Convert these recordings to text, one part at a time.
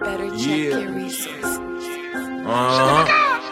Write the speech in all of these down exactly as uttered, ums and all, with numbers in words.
Better check Yeah. your resources. Uh-huh.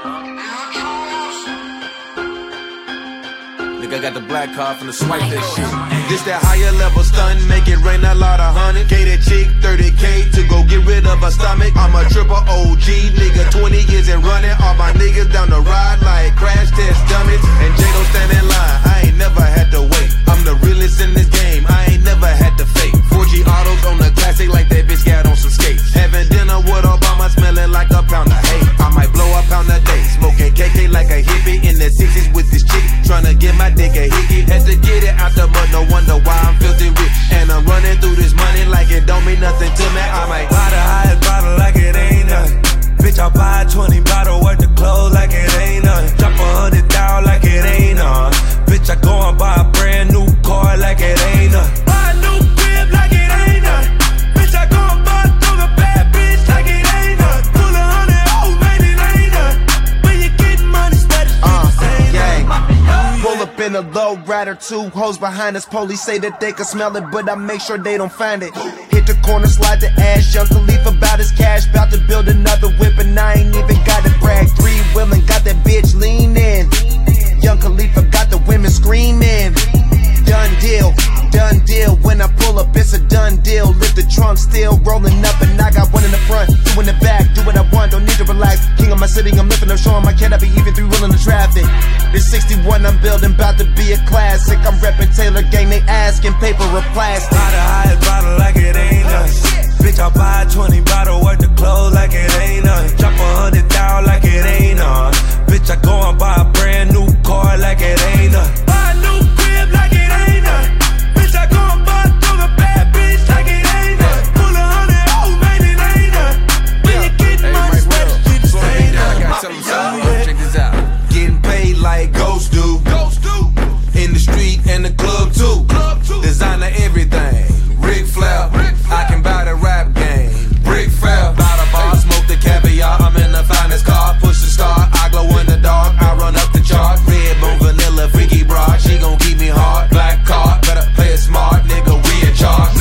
Nigga, I got the black card from the swipe that shit. This that higher level stun, make it rain a lot of honey. Gave that chick thirty K to go get rid of her stomach. I'm a triple O G nigga, twenty years and running. All my niggas down the ride like crash test dummies. And J-Lo stand in line, I ain't never had to wait. I'm the realest in this game, I ain't never had to fake. four G autos on the classic like that bitch got on some skates. Having dinner with Obama, smelling like a pound of hate. I might blow a pound a day, smoking K K like a hippie. In the sixties with this chick, tryna get my dick a hickey. Had to get it out the mud, no wonder why I'm filthy rich. And I'm running through this money like it don't mean nothing to me. I might buy the highest bottle like it ain't nothing. Bitch, I buy twenty bottle worth of clothes like it ain't nothing. Drop a hundred down like it ain't nothing. Bitch, I go and buy a brand new car like it ain't nothing. Buy a new crib like it ain't nothing. Bitch, I go and buy through a bad bitch like it ain't nothing. Pull a hundred, oh man, it ain't nothing. When you get money, better uh, gang. Pull up in a low rider, two hoes behind us. Police say that they can smell it, but I make sure they don't find it. Hit the corner, slide the ash. Young Khalifa about his cash, about to build another whip, and I ain't even got to brag. Three wheeling, got that bitch leaning. Young Khalifa got the women screaming. Done deal, done deal. When I pull up, it's a done deal. Lift the trunk, still rolling up, and I got one in the front, two in the back. Do what I want, don't need to relax. King of my city, I'm lifting up, showing my kid I be even three wheeling the traffic. This sixty-one I'm building, about to be a classic. I'm repping Taylor Gang, they asking paper or plastic. Buy the highest bottle like it ain't nothing. Bitch, I buy twenty bottle worth of clothes like it ain't nothing. Drop a hundred down like it ain't nothing. Bitch, I go and buy a brand new car like it ain't nothing. Buy a new crib like it ain't nothing. Bitch, I go and buy through a bad bitch like it ain't nothing. Pull a hundred, oh man, it ain't nothing. When you get money, better shit the same nothing. Check this out. Getting paid like ghosts do. Ghost do. In the street and the club too. Club too. Designer everything. Ric Flair. I can buy the rap game. Brick Fair. Buy the bar, smoke the caviar. I'm in the finest car. Push the start. I glow in the dark. I run up the chart. Red bone vanilla, freaky broad. She gon' keep me hard. Black card. Better play it smart, nigga. We in charge.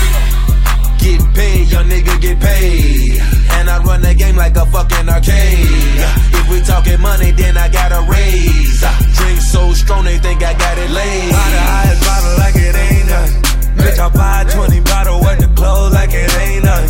Get paid, young nigga, get paid. And I run the game like a fucking arcade. If we talking money, then I got a raise. Drink so strong, they think I got it laid. Buy the highest bottle like it ain't nothing. Bitch, I buy twenty bottle worth of clothes like it ain't nothing.